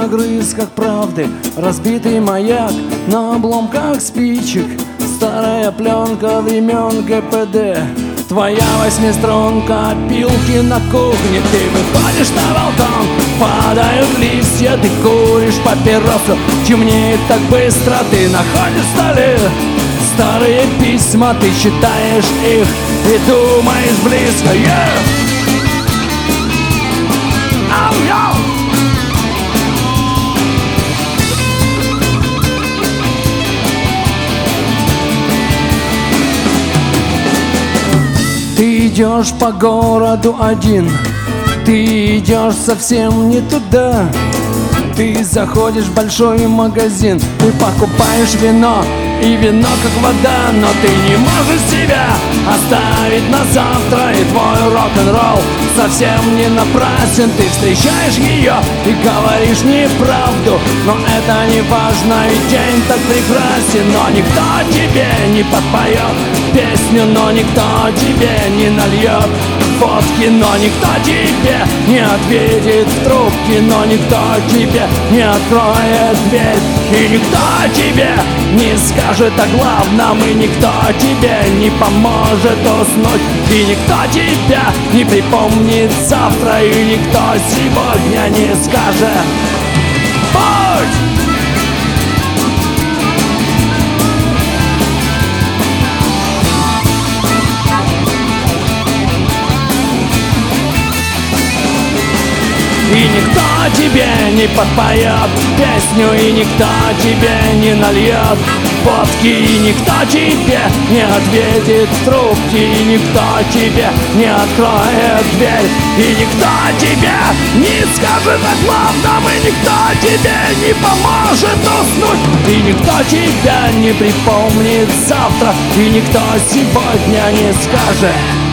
огрызках правды, разбитый маяк на обломках спичек, старая пленка времен ГПД, твоя восьмиструнка, опилки на кухне. Ты выходишь на балкон, падают листья, ты куришь папиросу, темнеет так быстро, ты находишь в столе старые письма, ты читаешь их и думаешь близко. Ты идешь по городу один, ты идешь совсем не туда. Ты заходишь в большой магазин, ты покупаешь вино, и вино как вода, но ты не можешь себя оставить на завтра. И твой рок-н-ролл совсем не напрасен. Ты встречаешь ее и говоришь неправду, но это не важно, и день так прекрасен. Но никто тебе не подпоет песню, но никто тебе не нальет водки, но никто тебе не ответит в трубке, но никто тебе не откроет дверь, и никто тебе не скажет о главном, и никто тебе не поможет уснуть, и никто тебя не припомнит завтра, и никто сегодня не скажет «Путь!». И никто тебе не подпоет песню, и никто тебе не нальет водки, и никто тебе не ответит в трубке, и никто тебе не откроет дверь, и никто тебе не скажет о главном, и никто тебе не поможет уснуть, и никто тебя не припомнит завтра, и никто сегодня не скажет